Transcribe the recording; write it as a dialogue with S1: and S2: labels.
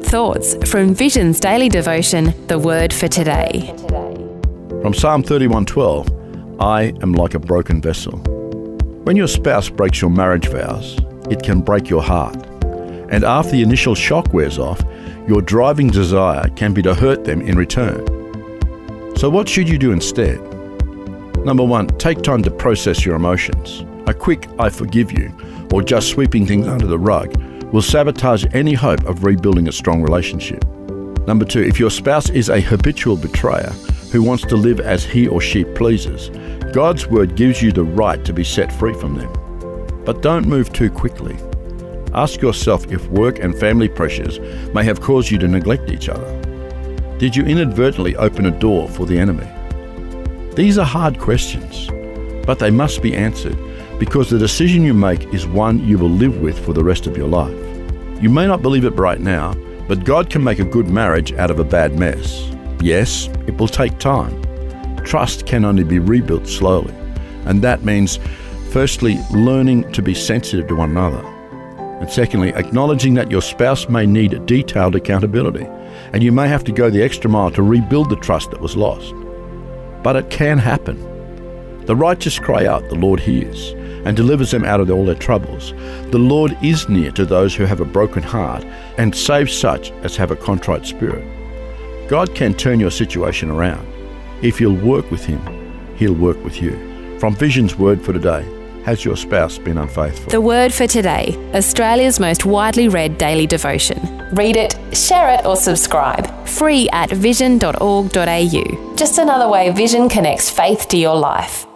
S1: good thoughts from Vision's daily devotion, The Word for Today.
S2: From Psalm 31:12, I am like a broken vessel. When your spouse breaks your marriage vows, it can break your heart. And after the initial shock wears off, your driving desire can be to hurt them in return. So what should you do instead? Number 1, take time to process your emotions. A quick "I forgive you" or just sweeping things under the rug will sabotage any hope of rebuilding a strong relationship. Number 2, if your spouse is a habitual betrayer who wants to live as he or she pleases, God's word gives you the right to be set free from them. But don't move too quickly. Ask yourself if work and family pressures may have caused you to neglect each other. Did you inadvertently open a door for the enemy? These are hard questions, but they must be answered because the decision you make is one you will live with for the rest of your life. You may not believe it right now, but God can make a good marriage out of a bad mess. Yes, it will take time. Trust can only be rebuilt slowly, and that means, firstly, learning to be sensitive to one another, and secondly, acknowledging that your spouse may need detailed accountability, and you may have to go the extra mile to rebuild the trust that was lost. But it can happen. The righteous cry out, the Lord hears, and delivers them out of all their troubles. The Lord is near to those who have a broken heart, and saves such as have a contrite spirit. God can turn your situation around. If you'll work with Him, He'll work with you. From Vision's Word for Today, has your spouse been unfaithful?
S1: The Word for Today, Australia's most widely read daily devotion. Read it, share it or subscribe. Free at vision.org.au. Just another way Vision connects faith to your life.